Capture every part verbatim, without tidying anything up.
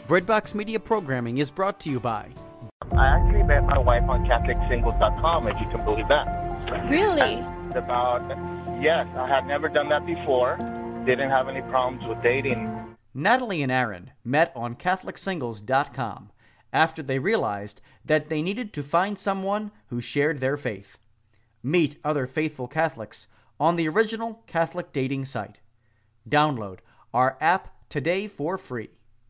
Breadbox Media programming is brought to you by... I actually met my wife on Catholic Singles dot com, if you can believe that. Really? And about, yes, I had never done that before. Didn't have any problems with dating. Natalie and Aaron met on Catholic Singles dot com after they realized that they needed to find someone who shared their faith. Meet other faithful Catholics on the original Catholic dating site. Download our app today for free.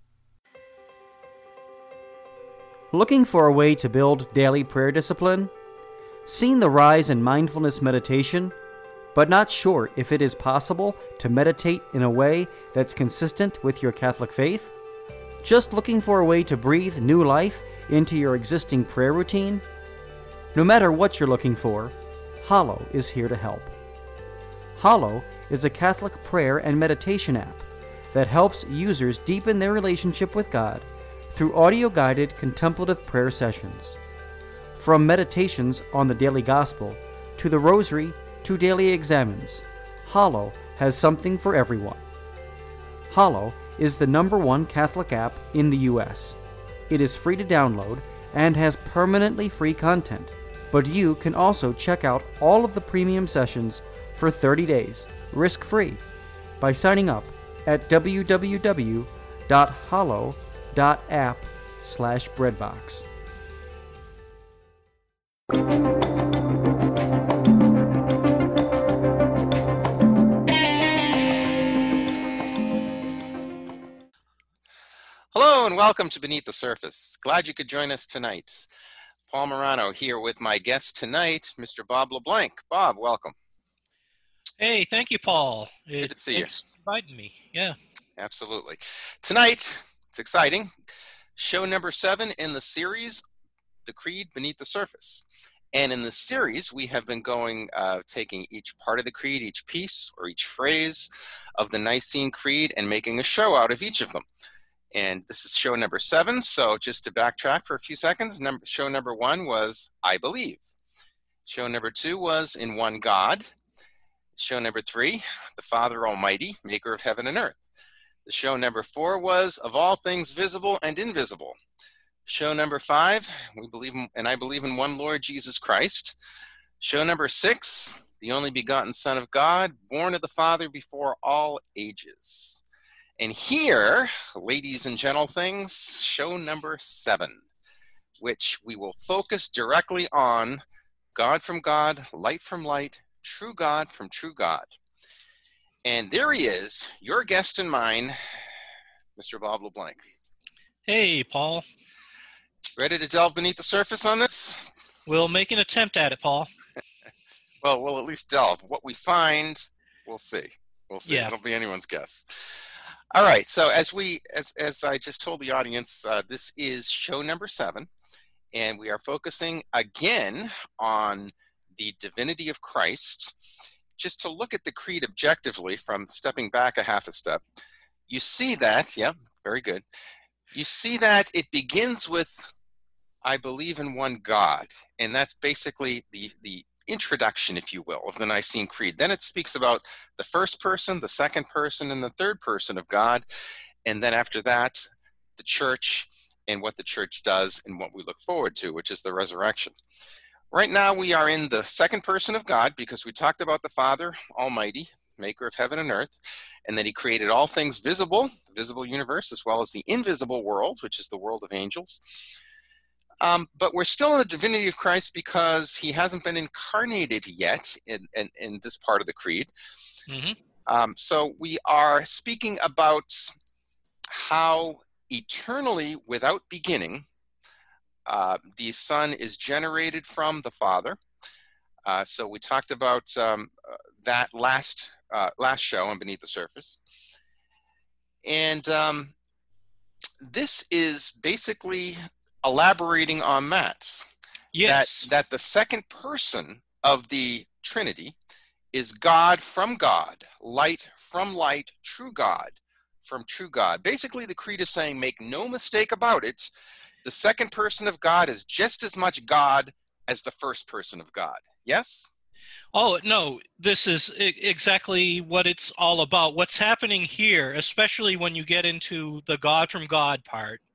Looking for a way to build daily prayer discipline? Seen the rise in mindfulness meditation, but not sure if it is possible to meditate in a way that's consistent with your Catholic faith? Just looking for a way to breathe new life into your existing prayer routine? No matter what you're looking for, Hallow is here to help. Hallow is a Catholic prayer and meditation app that helps users deepen their relationship with God through audio-guided contemplative prayer sessions. From meditations on the daily gospel to the rosary to daily examines, Hallow has something for everyone. Hallow is the number one Catholic app in the U S. It is free to download and has permanently free content, but you can also check out all of the premium sessions for thirty days, risk-free, by signing up at w w w dot hallow dot app slash breadbox. Hello and welcome to Beneath the Surface. Glad you could join us tonight. Paul Morano here with my guest tonight, Mister Bob LeBlanc. Bob, welcome. Hey, thank you, Paul. Good to see Thanks you. for inviting me. Yeah. Absolutely. Tonight, it's exciting. Show number seven in the series, The Creed Beneath the Surface. And in this series, we have been going, uh, taking each part of the creed, each piece or each phrase of the Nicene Creed and making a show out of each of them. And this is show number seven. So just to backtrack for a few seconds, number, show number one was I Believe. Show number two was In One God. Show number three, the Father Almighty, maker of heaven and earth. The show number four was Of All Things Visible and Invisible. Show number five, we believe in, and I believe in one Lord Jesus Christ. Show number six, the only begotten Son of God, born of the Father before all ages. And here, ladies and gentle things, show number seven, which we will focus directly on God from God, light from light, true God from true God. And there he is, your guest and mine, Mister Bob LeBlanc. Hey, Paul. Ready to delve beneath the surface on this? We'll make an attempt at it, Paul. Well, we'll at least delve. What we find, we'll see. We'll see. Yeah. It'll be anyone's guess. All right. So as we, as as I just told the audience, uh, this is show number seven, and we are focusing again on the divinity of Christ. Just to look at the creed objectively from stepping back a half a step, you see that, yeah, very good. You see that it begins with, I believe in one God. And that's basically the, the introduction, if you will, of the Nicene Creed. Then it speaks about the first person, the second person, and the third person of God. And then after that, the church and what the church does and what we look forward to, which is the resurrection. Right now we are in the second person of God because we talked about the Father Almighty, maker of heaven and earth, and that he created all things visible, the visible universe, as well as the invisible world, which is the world of angels. Um, but we're still in the divinity of Christ because he hasn't been incarnated yet in, in, in this part of the creed. Mm-hmm. Um, so we are speaking about how eternally without beginning, Uh, the Son is generated from the Father. Uh, so we talked about um, uh, that last uh, last show on Beneath the Surface. And um, this is basically elaborating on that. Yes. That, that the second person of the Trinity is God from God, light from light, true God from true God. Basically, the creed is saying, make no mistake about it, the second person of God is just as much God as the first person of God. Yes? Oh, no, this is I- exactly what it's all about. What's happening here, especially when you get into the God from God part,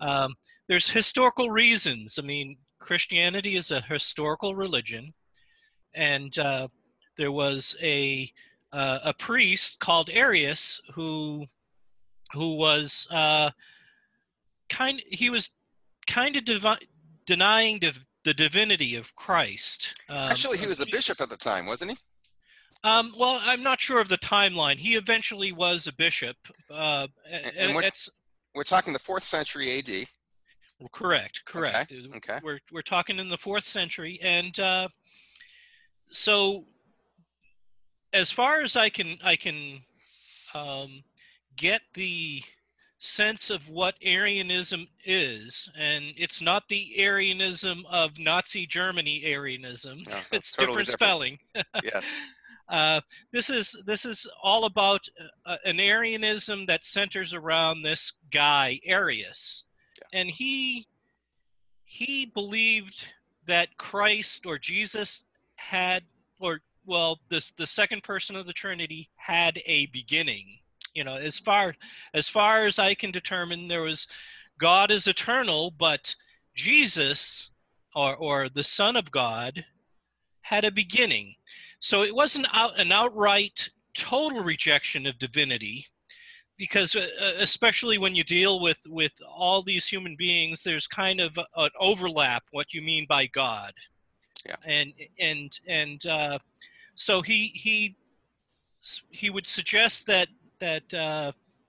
Um, there's historical reasons. I mean, Christianity is a historical religion, and uh, there was a uh, a priest called Arius who who was uh, kind. He was kind of devi- denying div- the divinity of Christ. Um, Actually, he of was a Jesus. bishop at the time, wasn't he? Um, well, I'm not sure of the timeline. He eventually was a bishop. Uh, And, and and we're, it's we're talking the fourth century A D. correct. Correct. Okay. Okay. We're we're talking in the fourth century, and uh, so as far as I can I can um, get the sense of what Arianism is, and it's not the Arianism of Nazi Germany Arianism. No, that's It's totally different, different. spelling. Yes. Uh, this is this is all about uh, an Arianism that centers around this guy Arius, Yeah. and he he believed that Christ or Jesus had, or well, the the second person of the Trinity had a beginning. You know, as far as far as I can determine, there was God is eternal, but Jesus or or the Son of God had a beginning. So it wasn't out, an outright total rejection of divinity, because uh, especially when you deal with, with all these human beings, there's kind of a, an overlap what you mean by God. Yeah. And and and uh, so he he he would suggest that that uh,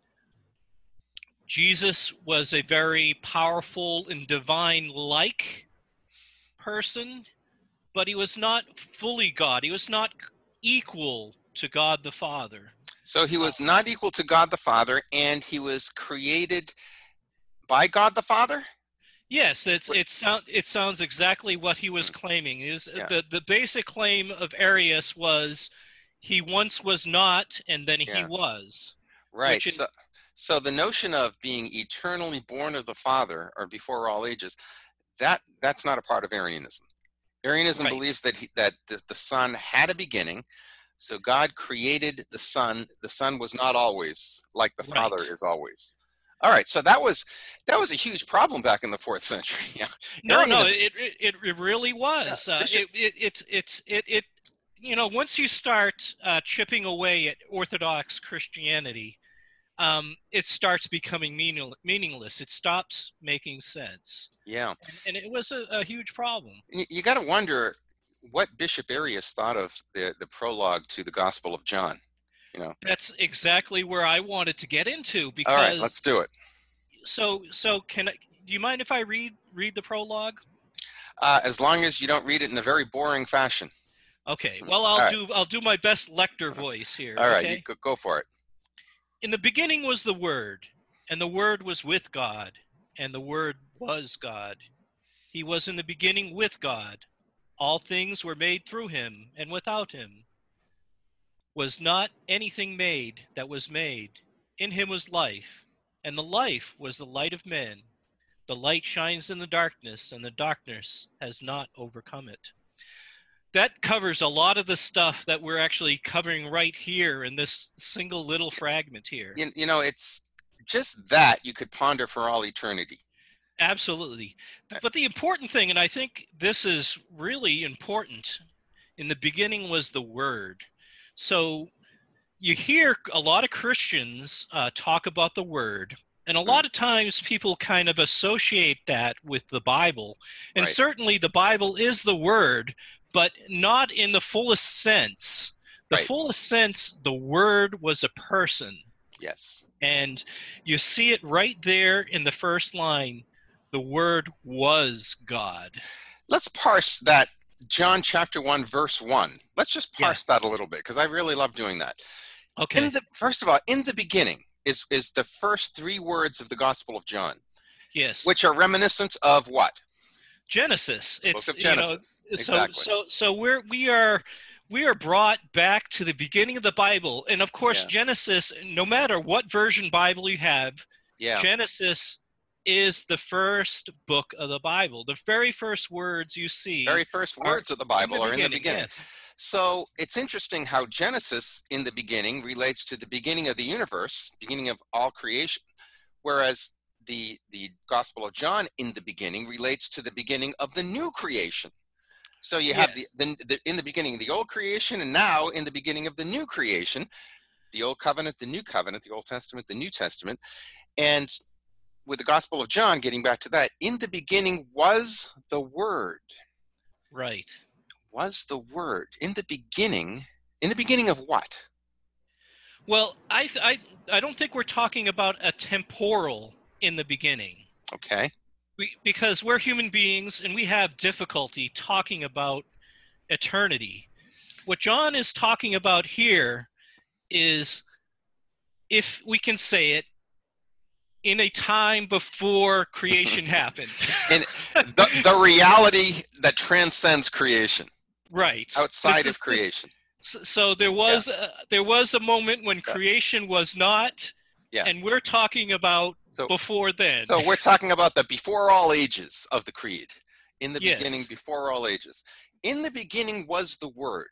Jesus was a very powerful and divine-like person, but he was not fully God. He was not equal to God the Father. So he was not equal to God the Father, and he was created by God the Father? Yes, it's it sound it sounds exactly what he was claiming. Is Yeah. the the basic claim of Arius was he once was not, and then he Yeah. was. Right. Which is- So, so the notion of being eternally born of the Father, or before all ages, that that's not a part of Arianism. Arianism Right. believes that he, that the, the Son had a beginning. So God created the Son. The Son was not always like the Right. Father is always. All right. So that was that was a huge problem back in the fourth century. Yeah. No, no, Arianism- it it, it really was. Yeah, uh, Bishop- it, it it it it it you know, once you start uh, chipping away at Orthodox Christianity, um, it starts becoming meaning, meaningless. It stops making sense, yeah. and it was a, a huge problem. You, you got to wonder what Bishop Arius thought of the the prologue to the Gospel of John. You know. That's exactly where I wanted to get into, because All right. Let's do it. so so can I, do you mind if I read read the prologue? Uh, as long as you don't read it in a very boring fashion. Okay. Well, I'll All right. do I'll do my best lector voice here. All right. Okay? You go, go for it. In the beginning was the Word, and the Word was with God, and the Word was God. He was in the beginning with God. All things were made through him, and without him was not anything made that was made. In him was life, and the life was the light of men. The light shines in the darkness, and the darkness has not overcome it. That covers a lot of the stuff that we're actually covering right here in this single little fragment here. You, you know, it's just that you could ponder for all eternity. Absolutely. But the important thing, and I think this is really important, in the beginning was the Word. So you hear a lot of Christians uh, talk about the Word, and a lot of times people kind of associate that with the Bible. And Right. certainly the Bible is the Word, but not in the fullest sense. The Right. fullest sense, the Word was a person. Yes. And you see it right there in the first line. The Word was God. Let's parse that John chapter one, verse one. Let's just parse that a little bit, because I really love doing that. Okay. In the, first of all, in the beginning is, is the first three words of the Gospel of John, Yes. which are reminiscent of what? Genesis. It's Book of Genesis. You know, Exactly. so so so we're we are we are brought back to the beginning of the Bible, and of course Yeah. Genesis. No matter what version Bible you have, Yeah. Genesis is the first book of the Bible. The very first words you see. Very first words of the Bible are in the beginning. Yes. So it's interesting how Genesis in the beginning relates to the beginning of the universe, beginning of all creation, whereas the the Gospel of John, in the beginning, relates to the beginning of the new creation. So you have Yes. the, the, the in the beginning the old creation, and now in the beginning of the new creation, the old covenant, the new covenant, the Old Testament, the New Testament. And with the Gospel of John, getting back to that, in the beginning was the Word. Right. Was the Word. In the beginning, in the beginning of what? Well, I, th- I, I don't think we're talking about a temporal in the beginning. Okay. We, because we're human beings and we have difficulty talking about eternity. What John is talking about here is, if we can say it, in a time before creation happened. And the, the reality that transcends creation. Right. Outside This of is- creation. So, so there was a, there was a moment when Yeah. creation was not, Yeah. and we're talking about So, before then. so we're talking about the before all ages of the creed. In the Yes. beginning, before all ages. In the beginning was the Word.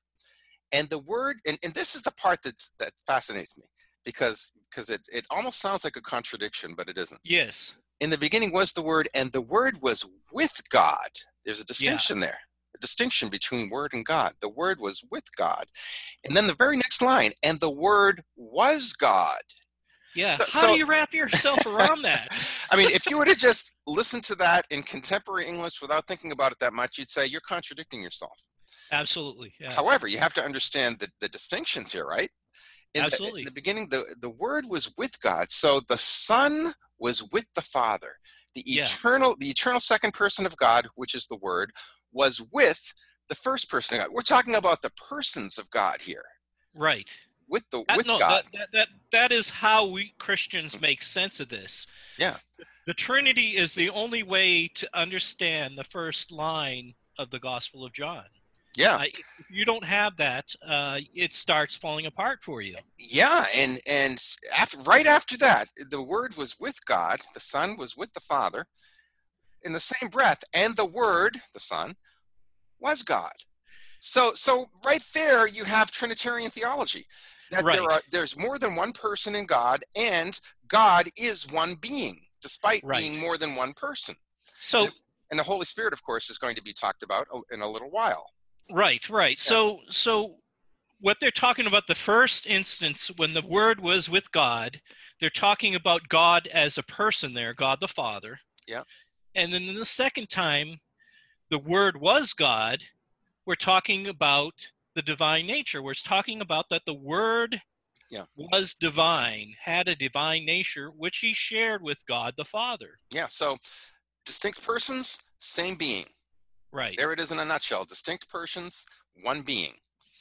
And the Word, and, and this is the part that's, that fascinates me, because because it, it almost sounds like a contradiction, but it isn't. Yes. In the beginning was the Word, and the Word was with God. There's a distinction there, a distinction between Word and God. The Word was with God. And then the very next line, and the Word was God. Yeah. So- How so- do you wrap yourself around that? I mean, if you were to just listen to that in contemporary English without thinking about it that much, you'd say you're contradicting yourself. Absolutely. Yeah. However, you have to understand the, the distinctions here, right? In the- Absolutely. in the beginning, the, the Word was with God. So the Son was with the Father. The Yeah. eternal, the eternal second person of God, which is the Word, was with the first person of God. We're talking about the persons of God here. Right. With the That, with no, God. that, that, that, that is how we Christians make sense of this. Yeah. The Trinity is the only way to understand the first line of the Gospel of John. Yeah. Uh, if you don't have that, uh, it starts falling apart for you. Yeah, and and after, right after that, the Word was with God, the Son was with the Father, in the same breath, and the Word, the Son, was God. So, so right there, you have Trinitarian theology. That there Right. are there's more than one person in God, and God is one being, despite Right. being more than one person. So, And the Holy Spirit, of course, is going to be talked about in a little while. right, right. So, so what they're talking about, the first instance when the Word was with God, they're talking about God as a person there, God the Father. Yeah. And then in the second time, the Word was God, we're talking about the divine nature. We're talking about that the Word Yeah. was divine, had a divine nature, which he shared with God the Father. Yeah. So, distinct persons, same being. Right. There it is in a nutshell. Distinct persons, one being.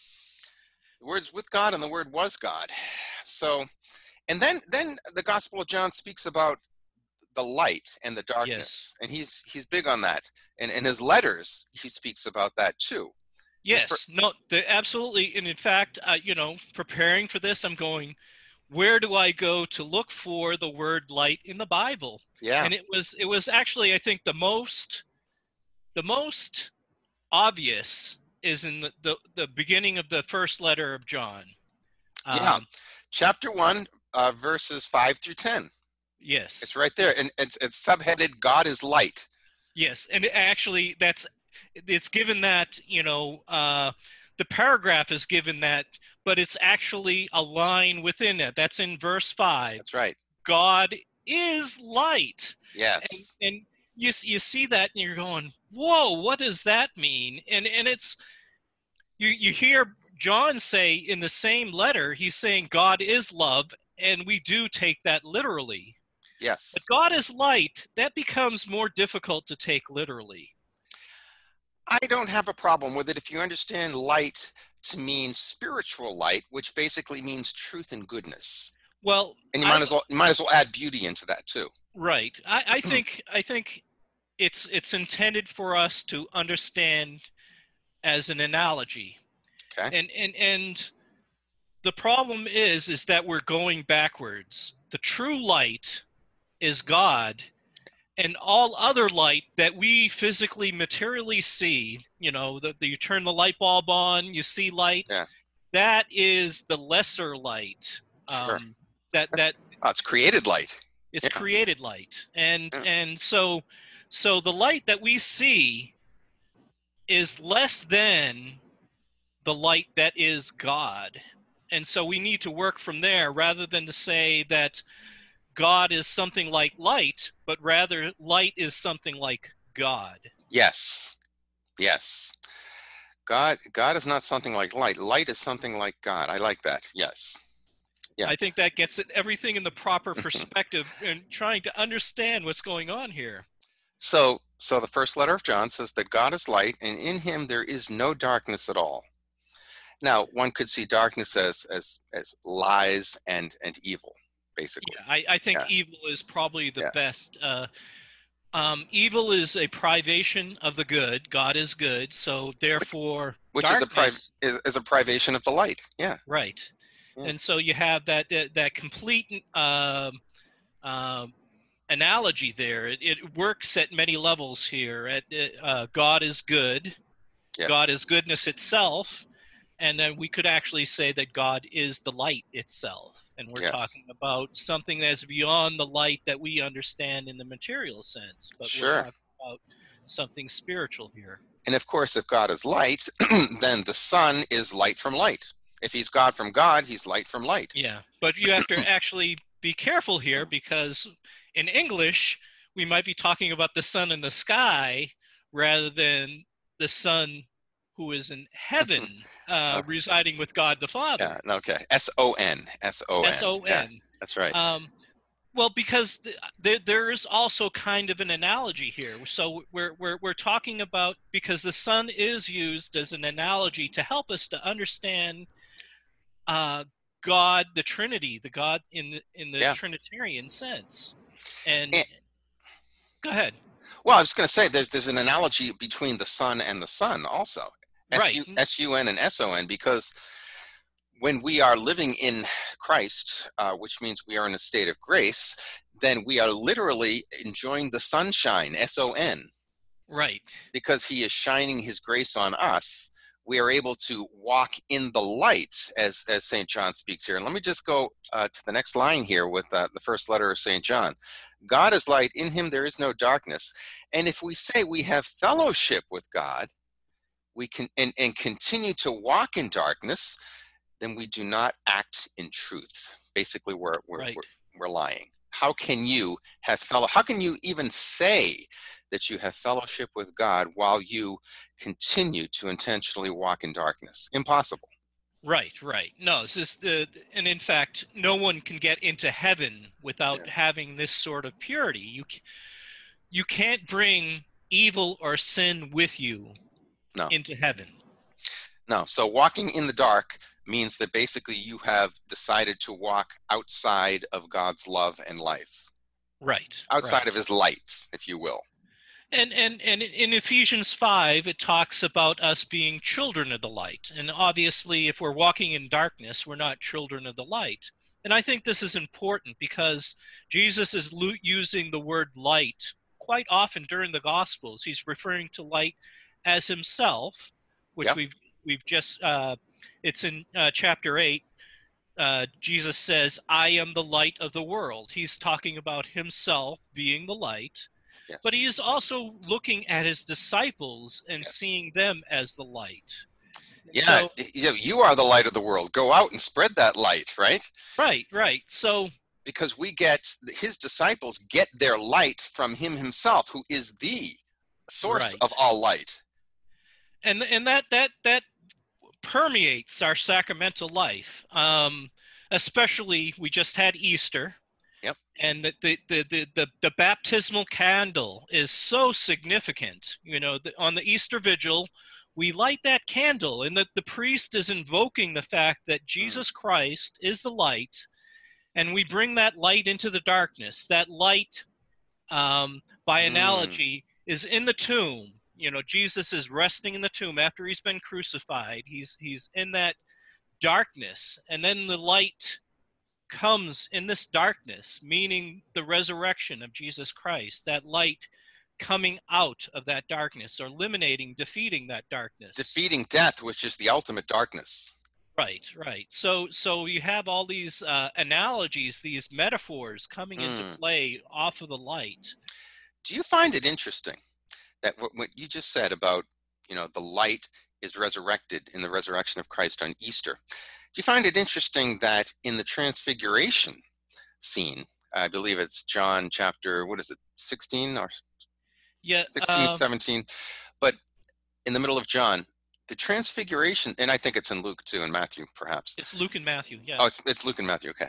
The Word's with God, and the Word was God. So, and then then the Gospel of John speaks about the light and the darkness, Yes. and he's he's big on that. And in his letters, he speaks about that too. Yes. No, the, absolutely. And in fact, uh, you know, preparing for this, I'm going, where do I go to look for the word light in the Bible? Yeah. And it was it was actually, I think, the most the most obvious is in the, the, the beginning of the first letter of John. Yeah. Um, Chapter one, uh, verses five through ten. yes. It's right there, and it's it's subheaded "God is light." Yes, and it actually that's it's given that, you know, uh, the paragraph is given that, but it's actually a line within it. That's in verse five. That's right. God is light. Yes. And, and you you see that and you're going, whoa, what does that mean? And and it's you you hear John say in the same letter, he's saying God is love, and we do take that literally. Yes. But God is light, that becomes more difficult to take literally. I don't have a problem with it if you understand light to mean spiritual light, which basically means truth and goodness. Well, And you might I- as well you might as well add beauty into that too. right. I, I think I think it's it's intended for us to understand as an analogy. Okay. And and and the problem is is that we're going backwards. The true light is God, and all other light that we physically materially see, you know, that you turn the light bulb on, you see light. Yeah. That is the lesser light. Sure. Um, that that Oh, it's created light. It's Yeah. created light. And Yeah. and so so the light that we see is less than the light that is God. And so we need to work from there rather than to say that God is something like light, but rather light is something like God. Yes. Yes. God God is not something like light. Light is something like God. I like that. Yes. Yeah. I think that gets it, everything in the proper perspective and trying to understand what's going on here. So so the first letter of John says that God is light, and in him there is no darkness at all. Now, one could see darkness as as as lies and and evil, basically. Yeah, I, I think Yeah. evil is probably the Yeah. best. Uh, um, evil is a privation of the good. God is good, so therefore, Which is a pri- darkness- is, is a privation of the light. Yeah. right. Yeah. And so you have that that, that complete um, um, analogy there. It, it works at many levels here. At uh, God is good. Yes. God is goodness itself. And then we could actually say that God is the light itself. And we're Yes. talking about something that's beyond the light that we understand in the material sense. But Sure. we're talking about something spiritual here. And of course, if God is light, then the sun is light from light. If he's God from God, he's light from light. Yeah. But you have to actually be careful here, because in English, we might be talking about the sun in the sky rather than the sun who is in heaven, uh, Okay. residing with God the Father. Yeah. Okay. S O N. S O N. S O N. Yeah, that's right. Um, well, because th- there there is also kind of an analogy here. So we're we're we're talking about, because the sun is used as an analogy to help us to understand uh, God, the Trinity, the God in the in the Yeah. Trinitarian sense. And, And- go ahead. Well, I was going to say there's there's an analogy between the sun and the sun also. Right. S U N and S O N, because when we are living in Christ, uh, which means we are in a state of grace, then we are literally enjoying the sunshine, S O N, Right. because he is shining his grace on us. We are able to walk in the light, as as Saint John speaks here. And let me just go uh, to the next line here with uh, the first letter of Saint John. God is light, in him there is no darkness. And if we say we have fellowship with God, we can and, and continue to walk in darkness, then we do not act in truth. Basically, we're we're, Right. we're, we're lying. How can you have fellow? How can you even say that you have fellowship with God while you continue to intentionally walk in darkness? Impossible. Right, right. No, this is the, and in fact, no one can get into heaven without Yeah. having this sort of purity. You, c- you can't bring evil or sin with you No. into heaven. No. So walking in the dark means that basically you have decided to walk outside of God's love and life, Right. outside right. of his light, if you will. And, and and in Ephesians five, it talks about us being children of the light. And obviously, if we're walking in darkness, we're not children of the light. And I think this is important because Jesus is lo- using the word light quite often during the Gospels. He's referring to light as himself, which Yeah. we've we've just uh, it's in uh, chapter eight. Uh, Jesus says, "I am the light of the world." He's talking about himself being the light. Yes. But he is also looking at his disciples and Yes. seeing them as the light. Yeah, So, you you are the light of the world. Go out and spread that light, right? right, right. So, Because we get, his disciples get their light from him himself, who is the source Right. of all light. and and that that that permeates our sacramental life. Um, especially, we just had Easter. Yep. And the the, the, the, the the baptismal candle is so significant. You know, the, on the Easter Vigil, we light that candle, and that the priest is invoking the fact that Jesus Christ is the light, and we bring that light into the darkness. That light, um, by Mm. analogy, is in the tomb. You know, Jesus is resting in the tomb after he's been crucified. He's he's in that darkness, and then the light comes in this darkness, meaning the resurrection of Jesus Christ, that light coming out of that darkness, or eliminating, defeating that darkness. Defeating death, which is the ultimate darkness. Right, right. So, so you have all these uh, analogies, these metaphors coming into Mm. play off of the light. Do you find it interesting that what, what you just said about, you know, the light is resurrected in the resurrection of Christ on Easter? Do you find it interesting that in the transfiguration scene, I believe it's John chapter, what is it, sixteen or Yeah, sixteen, uh, seventeen, but in the middle of John, the transfiguration, and I think it's in Luke too, and Matthew perhaps. it's Luke and Matthew. Yeah. Oh, it's it's Luke and Matthew. Okay,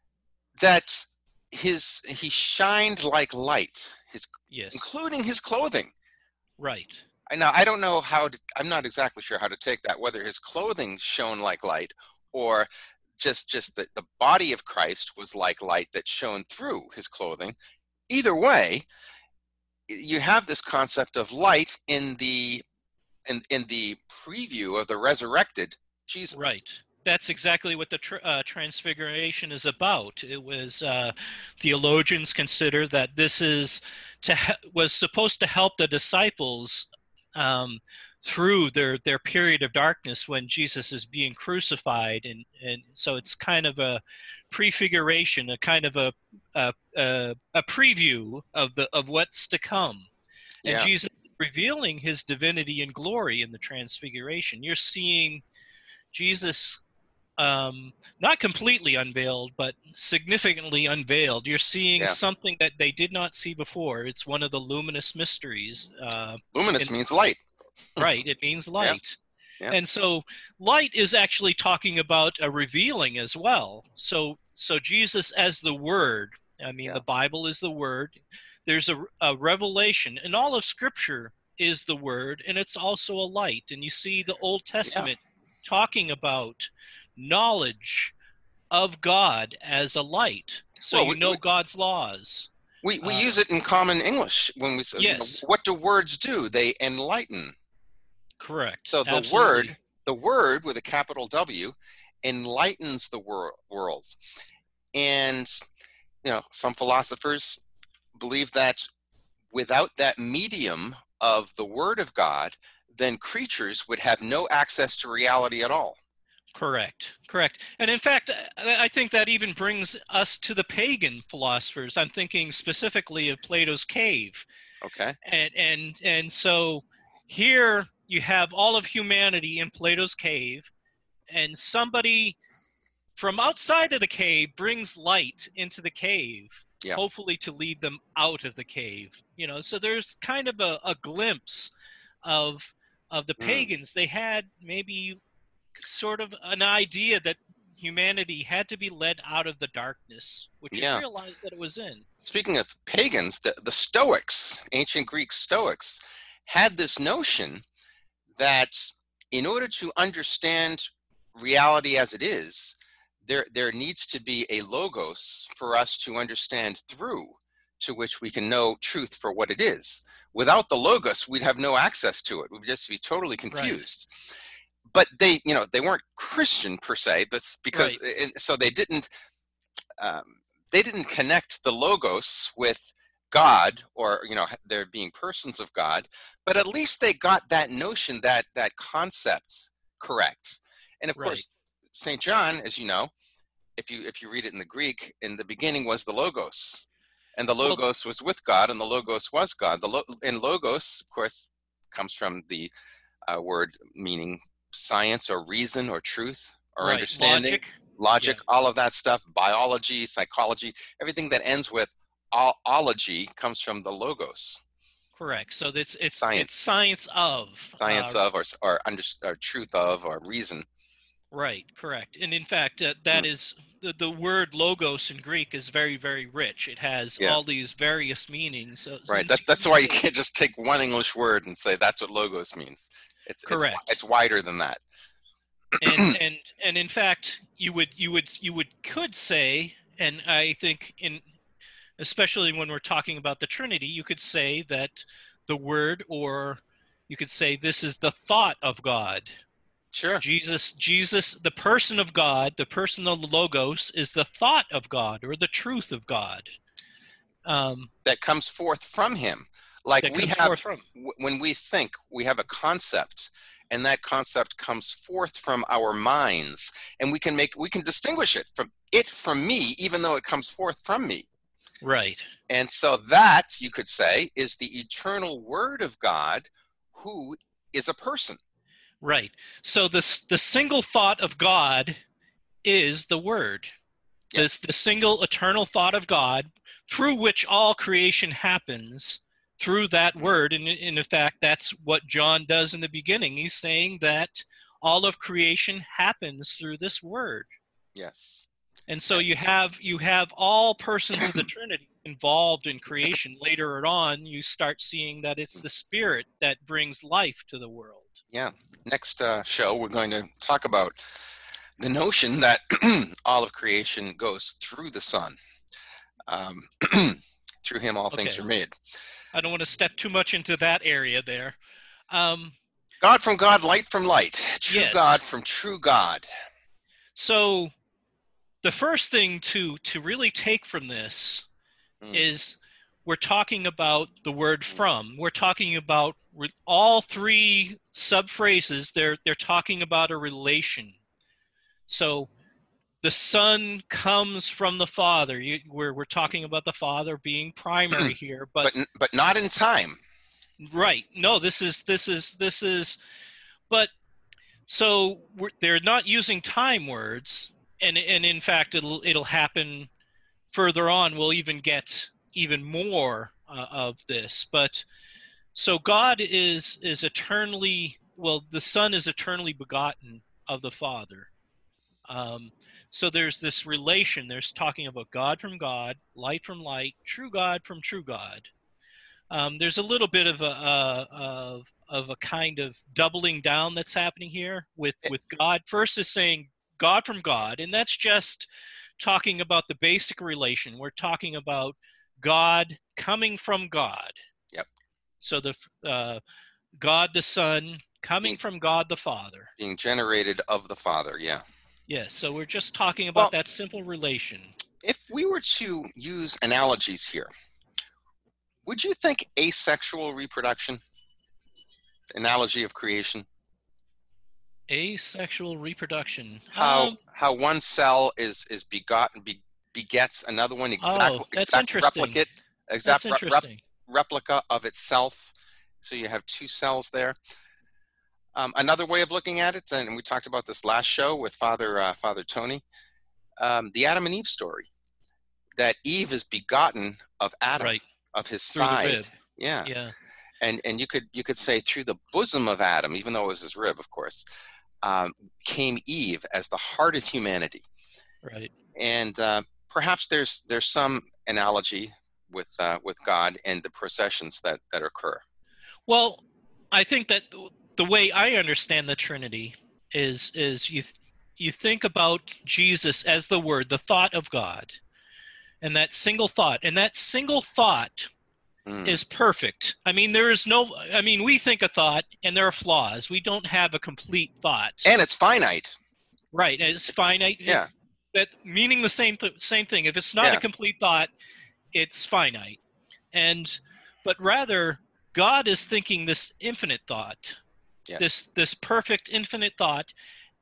that his he shined like light, his Yes. including his clothing. Right. I now I don't know how to, I'm not exactly sure how to take that, whether his clothing shone like light or just just that the body of Christ was like light that shone through his clothing. Either way, you have this concept of light in the in in the preview of the resurrected Jesus. Right. That's exactly what the tr- uh, transfiguration is about. It was uh, theologians consider that this is to ha- was supposed to help the disciples um, through their their period of darkness when Jesus is being crucified, and and so it's kind of a prefiguration, a kind of a a, a, a preview of the of what's to come, and Yeah. Jesus revealing his divinity and glory in the transfiguration. You're seeing Jesus um, not completely unveiled, but significantly unveiled. You're seeing Yeah. something that they did not see before. It's one of the luminous mysteries. Uh, Luminous and- means light. right, it means light. Yeah. And so light is actually talking about a revealing as well. So so Jesus as the Word, I mean, Yeah. the Bible is the Word. There's a, a revelation, and all of Scripture is the Word, and it's also a light. And you see the Old Testament talking about knowledge of God as a light. So Well, you we- know we- God's laws. We we Uh, use it in common English when we say, you know, Yes. what do words do? They enlighten. Correct. So the Absolutely. word, the word with a capital W, enlightens the wor- world. And you know, some philosophers believe that without that medium of the Word of God, then creatures would have no access to reality at all. Correct, correct. And in fact, I I think that even brings us to the pagan philosophers. I'm thinking specifically of Plato's cave. Okay. And and and so here you have all of humanity in Plato's cave, and somebody from outside of the cave brings light into the cave, Yeah. hopefully to lead them out of the cave. You know, so there's kind of a, a glimpse of of the Mm. pagans. They had maybe sort of an idea that humanity had to be led out of the darkness, which Yeah. you realized that it was in. Speaking of pagans, the, the Stoics, ancient Greek Stoics, had this notion that in order to understand reality as it is, there, there needs to be a logos for us to understand through, to which we can know truth for what it is. Without the logos, we'd have no access to it. We'd just be totally confused. But they, you know, they weren't Christian per se. That's because, and so they didn't, um, they didn't connect the logos with God, or you know, there being persons of God. But at least they got that notion, that that concept correct. And of Right. course, Saint John, as you know, if you if you read it in the Greek, in the beginning was the logos, and the Well- logos was with God, and the logos was God. The lo- and logos, of course, comes from the uh, word meaning science or reason or truth or Right. understanding, Logic. logic, Yeah. all of that stuff, biology, psychology, everything that ends with ol- ology comes from the logos, Correct. So it's it's Science. it's science of science uh, of or or, under, or truth of or reason. Right, correct. And in fact, uh, that Hmm. is the, the word logos in Greek is very, very rich. It has Yeah. all these various meanings. So, Right. and That, so that's you why you see- can't just take one English word and say that's what logos means. It's Correct. It's, it's wider than that. and and and in fact, you would you would you would could say, and I think in especially when we're talking about the Trinity, you could say that the word, or you could say this is the thought of God. Sure. Jesus, Jesus, the person of God, the person of the Logos, is the thought of God or the truth of God. Um, That comes forth from him. Like that we comes have, forth from. w- when we think, we have a concept, and that concept comes forth from our minds, and we can make we can distinguish it from it from me, even though it comes forth from me. Right. And so that, you could say, is the eternal Word of God, who is a person. Right. So the the single thought of God is the Word. Yes. The, the single eternal thought of God, through which all creation happens, through that Word. And in, in fact, that's what John does in the beginning. He's saying that all of creation happens through this Word. Yes. And so you have you have all persons of the Trinity involved in creation. Later on, you start seeing that it's the Spirit that brings life to the world. Yeah. Next uh, show, we're going to talk about the notion that all of creation goes through the Son. Um, through him, all things Okay. are made. I don't want to step too much into that area there. Um, God from God, light from light. True Yes. God from true God. so the first thing to, to really take from this Mm. is we're talking about the word from. We're talking about re- all three sub-phrases. They're, they're talking about a relation. So the Son comes from the Father. You, we're, we're talking about the Father being primary here, but, But but not in time. right. No, this is, this is, this is, but so we're, they're not using time words. And, and in fact, it'll, it'll happen further on. We'll even get even more uh, of this. But so God is, is eternally, well, the Son is eternally begotten of the Father. Um, so there's this relation. There's talking about God from God, light from light, true God from true God. Um, there's a little bit of a uh, of of a kind of doubling down that's happening here with with God. First is saying God from God, and that's just talking about the basic relation. We're talking about God coming from God. Yep. So the uh, God the Son coming Being- from God the Father. Being generated of the Father, yeah. Yes. So we're just talking about Well- that simple relation. If we were to use analogies here, would you think asexual reproduction, analogy of creation, Asexual reproduction. how Um, how one cell is is begotten be, begets another one, exactly oh, that's exact interesting. replicate, That's exact re- rep, interesting. replica of itself. So you have two cells there. Um, another way of looking at it, and we talked about this last show with Father uh, Father Tony, um, the Adam and Eve story. That Eve is begotten of Adam, Right. of his Through the side. rib. Yeah. Yeah. And and you could you could say through the bosom of Adam, even though it was his rib, of course, um, came Eve as the heart of humanity. Right. And uh, perhaps there's there's some analogy with uh, with God and the processions that that occur. Well, I think that the way I understand the Trinity is is you th- you think about Jesus as the Word, the thought of God, and that single thought, and that single thought Mm. is perfect. I mean, there is no. I mean, we think a thought, and there are flaws. We don't have a complete thought. And it's finite. Right. It's, It's- finite. yeah. It- that meaning the same th- same thing. If it's not Yeah. a complete thought, it's finite. And but rather, God is thinking this infinite thought, Yes. this this perfect infinite thought,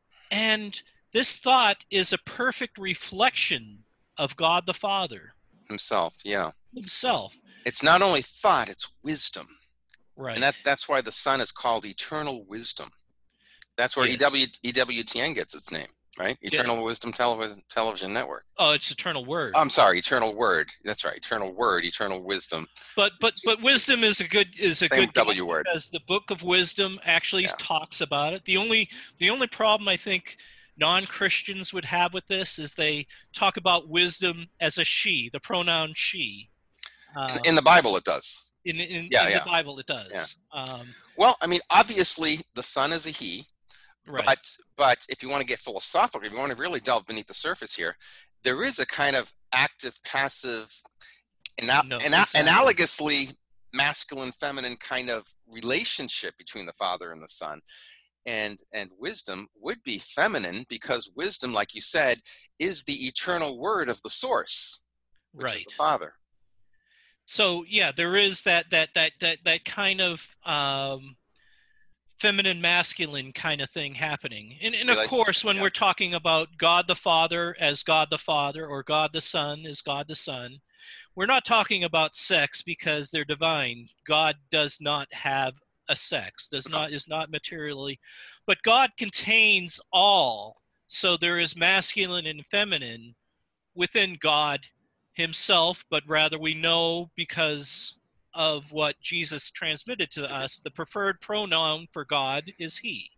and this thought is a perfect reflection of God the Father Himself, yeah. Himself. It's not only thought, it's wisdom. Right. And that that's why the Son is called eternal wisdom. That's where Yes. E W, E W T N gets its name, right? Eternal Wisdom Television Television Network. oh, it's eternal word. I'm sorry, Eternal Word. That's right, Eternal Word, Eternal Wisdom. But but but wisdom is a good is a Same good W guess word. because the Book of Wisdom actually Yeah. talks about it. The only the only problem I think non-Christians would have with this is they talk about wisdom as a she, the pronoun she. Uh, In, in the Bible, it does. in in, yeah, in yeah. the Bible, it does. Um, Well, I mean, obviously, the Son is a he, right. but but if you want to get philosophical, if you want to really delve beneath the surface here, there is a kind of active, passive, ana- No, ana- exactly. analogously masculine, feminine kind of relationship between the Father and the Son. And and wisdom would be feminine because wisdom, like you said, is the eternal word of the source, which is Right. the Father. So yeah, there is that that that that that kind of um, feminine masculine kind of thing happening. And, and of Relationship, course, when yeah. we're talking about God the Father as God the Father, or God the Son as God the Son, we're not talking about sex because they're divine. God does not have a sex, does not is not materially, but God contains all. So there is masculine and feminine within God himself, but rather we know because of what Jesus transmitted to us, the preferred pronoun for God is he.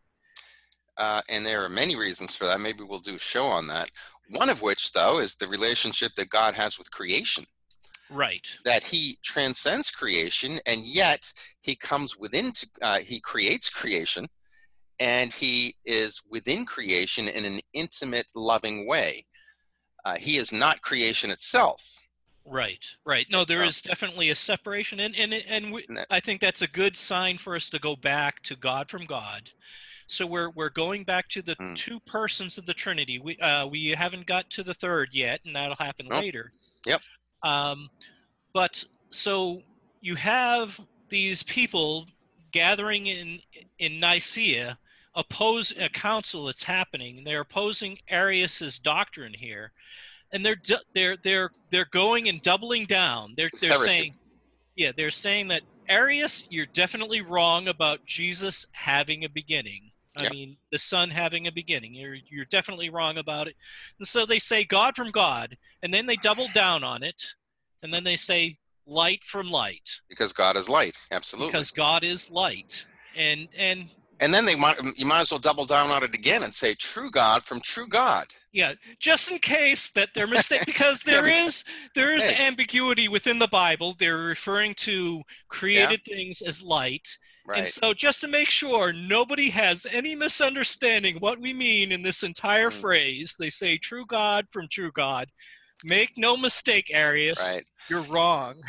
Uh, and there are many reasons for that. Maybe we'll do a show on that. One of which, though, is the relationship that God has with creation. Right. That he transcends creation, and yet he comes within, to, uh, he creates creation, and he is within creation in an intimate, loving way. Uh, he is not creation itself. Right, right. No, there So- is definitely a separation, and and and we, And that- I think that's a good sign for us to go back to God from God. So we're we're going back to the Mm. two persons of the Trinity. We uh, we haven't got to the third yet, and that'll happen Nope. later. Yep. Um, but so you have these people gathering in in Nicaea, oppose a council that's happening. They're opposing Arius's doctrine here, and they're du- they're they're they're going and doubling down. They're It's they're heresy. saying, yeah, they're saying that Arius, you're definitely wrong about Jesus having a beginning. I Yep. mean, the Son having a beginning. You're you're definitely wrong about it. And so they say God from God, and then they double down on it, and then they say light from light, Because God is light, absolutely. because God is light. And and and then they might, you might as well double down on it again and say true God from true God. yeah, just in case that they're mistaken, because there Yeah, is there is hey. ambiguity within the Bible. They're referring to created things as light. Right. And so just to make sure nobody has any misunderstanding what we mean in this entire Mm. phrase, they say true God from true God. Make no mistake, Arius, Right. you're wrong.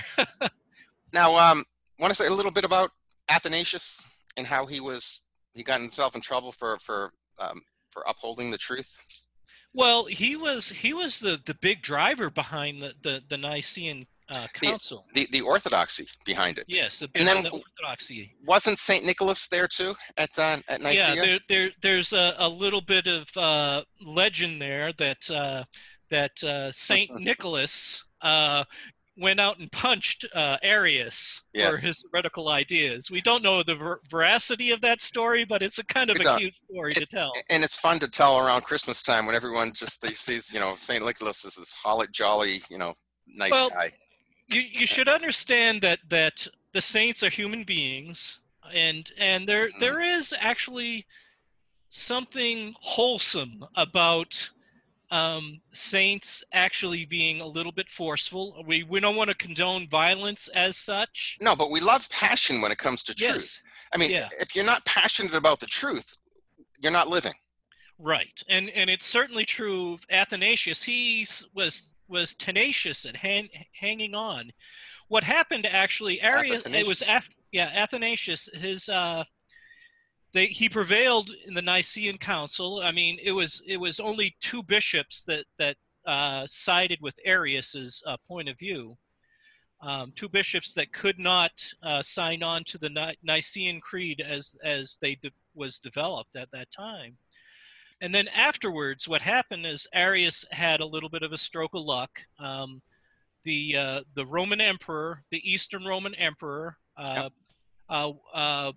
Now, um, want to say a little bit about Athanasius and how he was he got himself in trouble for for um, for upholding the truth. Well, he was he was the, the big driver behind the, the, the Nicene uh, Council. The the orthodoxy behind it. Yes, the, And then- the orthodoxy. Wasn't Saint Nicholas there too at uh, at Nicaea? Yeah, there, there there's a, a little bit of uh, legend there that uh, that uh, Saint Nicholas uh, went out and punched uh, Arius for Yes. his heretical ideas. We don't know the ver- veracity of that story, but it's a kind of We a don't. cute story to tell. And it's fun to tell around Christmas time when everyone just they sees, you know, Saint Nicholas is this holly, jolly, you know, nice Well, guy. You you should understand that that the saints are human beings, and and there Mhm. there is actually something wholesome about um, saints actually being a little bit forceful. We we don't want to condone violence as such. No, but we love passion when it comes to truth. Yes, I mean, yeah. if you're not passionate about the truth, you're not living. right, and and it's certainly true of Athanasius. He s- was was tenacious and hang, hanging on. What happened actually, Arius? It was Athanasius. Ath- yeah, Athanasius. His uh, they he prevailed in the Nicene Council. I mean, it was it was only two bishops that that uh, sided with Arius's uh, point of view. Um, two bishops that could not uh, sign on to the Ni- Nicene Creed as as they de- was developed at that time. And then afterwards, what happened is Arius had a little bit of a stroke of luck. Um, the uh, the Roman emperor, the Eastern Roman emperor, uh, uh, uh,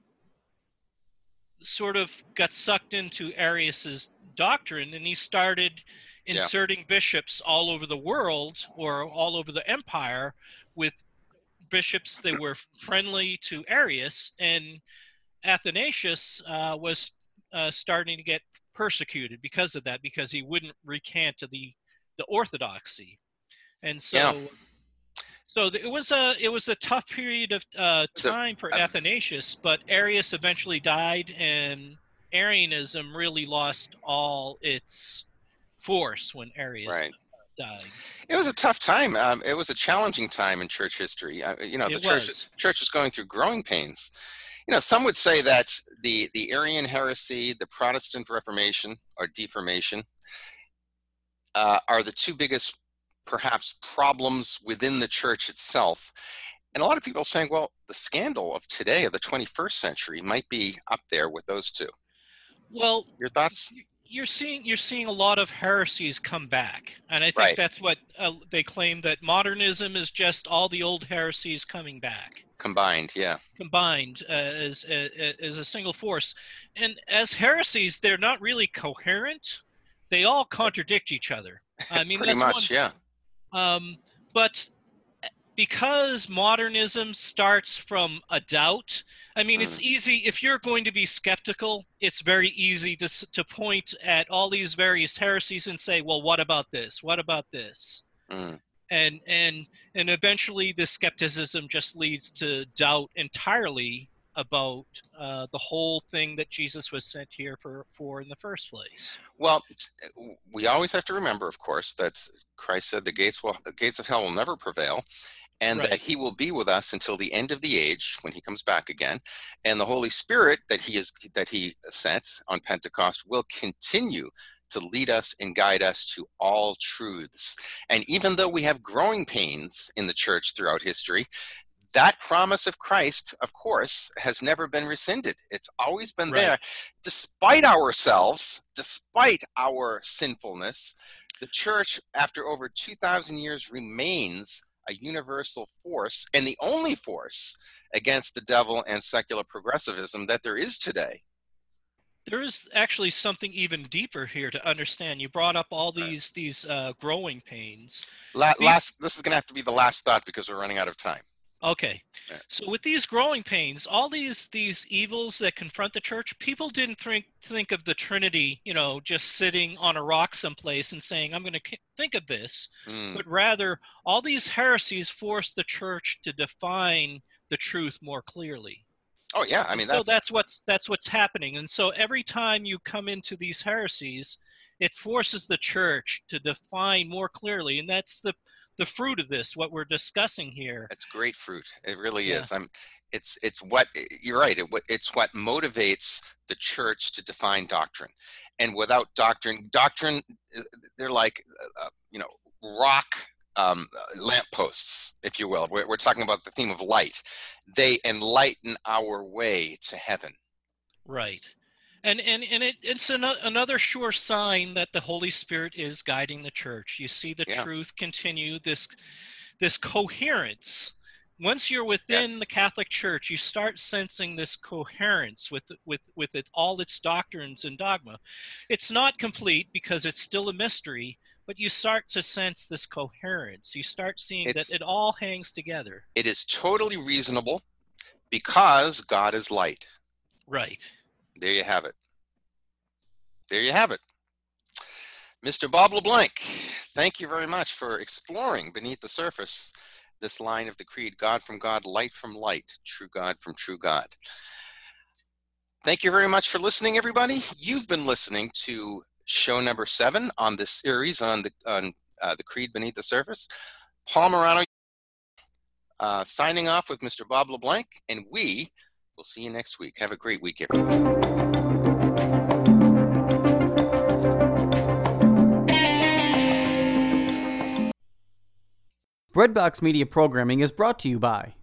sort of got sucked into Arius's doctrine, and he started Yeah. inserting bishops all over the world or all over the empire with bishops that were friendly to Arius, and Athanasius uh, was uh, starting to get persecuted because of that, because he wouldn't recant to the the orthodoxy, and so. Yeah. So it was a it was a tough period of uh, So, time for uh, Athanasius, but Arius eventually died, and Arianism really lost all its force when Arius Right. died. It was a tough time. Um, it was a challenging time in church history. Uh, you know, the It church was. church is going through growing pains. You know, some would say that the the Arian heresy, the Protestant Reformation or Deformation, uh, are the two biggest, perhaps, problems within the church itself. And a lot of people are saying, well, the scandal of today, of the twenty-first century, might be up there with those two. Well, your thoughts? You're seeing you're seeing a lot of heresies come back, and I think right. that's what uh, they claim, that modernism is just all the old heresies coming back. Combined, yeah. Combined uh, as, as as a single force, and as heresies, they're not really coherent. They all contradict each other. I mean, pretty that's much, one, yeah. Um, but because modernism starts from a doubt, I mean, mm. it's easy, if you're going to be skeptical, it's very easy to, to point at all these various heresies and say, well, what about this? What about this? Mm. And, and, and eventually the skepticism just leads to doubt entirely about uh, the whole thing that Jesus was sent here for, for in the first place. Well, we always have to remember, of course, that Christ said the gates will, the gates of hell will never prevail, and right. that he will be with us until the end of the age when he comes back again. And the Holy Spirit that he is that he sent on Pentecost will continue to lead us and guide us to all truths. And even though we have growing pains in the church throughout history, that promise of Christ, of course, has never been rescinded. It's always been right. there. Despite ourselves, despite our sinfulness, the church, after over two thousand years, remains a universal force, and the only force against the devil and secular progressivism that there is today. There is actually something even deeper here to understand. You brought up all these right. these uh, growing pains. La- last, this is going to have to be the last thought because we're running out of time. Okay, so with these growing pains, all these these evils that confront the church, people didn't think think of the Trinity, you know, just sitting on a rock someplace and saying, I'm going to think of this, mm. but rather all these heresies forced the church to define the truth more clearly. Oh yeah, I mean that's... so that's what's that's what's happening, and so every time you come into these heresies, it forces the church to define more clearly, and that's the the fruit of this, what we're discussing here. It's great fruit. It really yeah. is. I'm, it's, it's what, you're right. It, it's what motivates the church to define doctrine. And without doctrine, doctrine, they're like, uh, you know, rock um, lampposts, if you will. We're, we're talking about the theme of light. They enlighten our way to heaven. Right. And and, and it, it's an, another sure sign that the Holy Spirit is guiding the church. You see the yeah. truth continue, this this coherence. Once you're within yes. the Catholic Church, you start sensing this coherence with with with it, all its doctrines and dogma. It's not complete because it's still a mystery, but you start to sense this coherence. You start seeing it's, that it all hangs together. It is totally reasonable because God is light. Right. There you have it. There you have it. Mister Bob LeBlanc, thank you very much for exploring beneath the surface this line of the creed, God from God, light from light, true God from true God. Thank you very much for listening, everybody. You've been listening to show number seven on this series on the on uh, the creed beneath the surface. Paul Morano uh, signing off with Mister Bob LeBlanc, and we will see you next week. Have a great week, everyone. Breadbox Media Programming is brought to you by...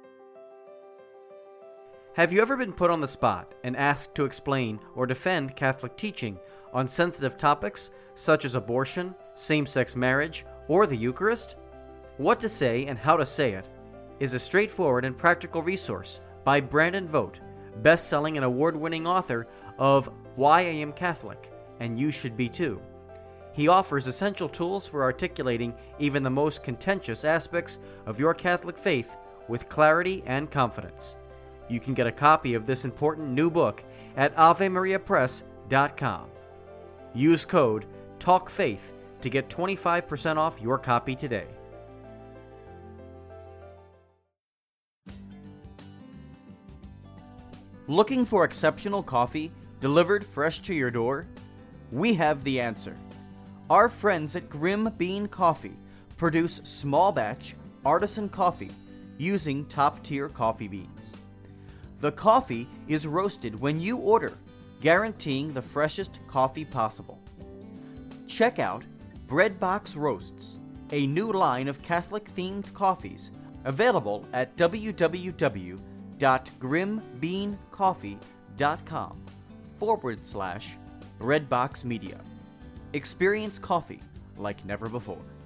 Have you ever been put on the spot and asked to explain or defend Catholic teaching on sensitive topics such as abortion, same-sex marriage, or the Eucharist? What to Say and How to Say It is a straightforward and practical resource by Brandon Vogt, best-selling and award-winning author of Why I Am Catholic, and You Should Be Too. He offers essential tools for articulating even the most contentious aspects of your Catholic faith with clarity and confidence. You can get a copy of this important new book at ave maria press dot com. Use code TALKFAITH to get twenty-five percent off your copy today. Looking for exceptional coffee delivered fresh to your door? We have the answer. Our friends at Grim Bean Coffee produce small batch artisan coffee using top-tier coffee beans. The coffee is roasted when you order, guaranteeing the freshest coffee possible. Check out Breadbox Roasts, a new line of Catholic-themed coffees Available at www.grimbeancoffee.com forward slash Redbox Media. Experience coffee like never before.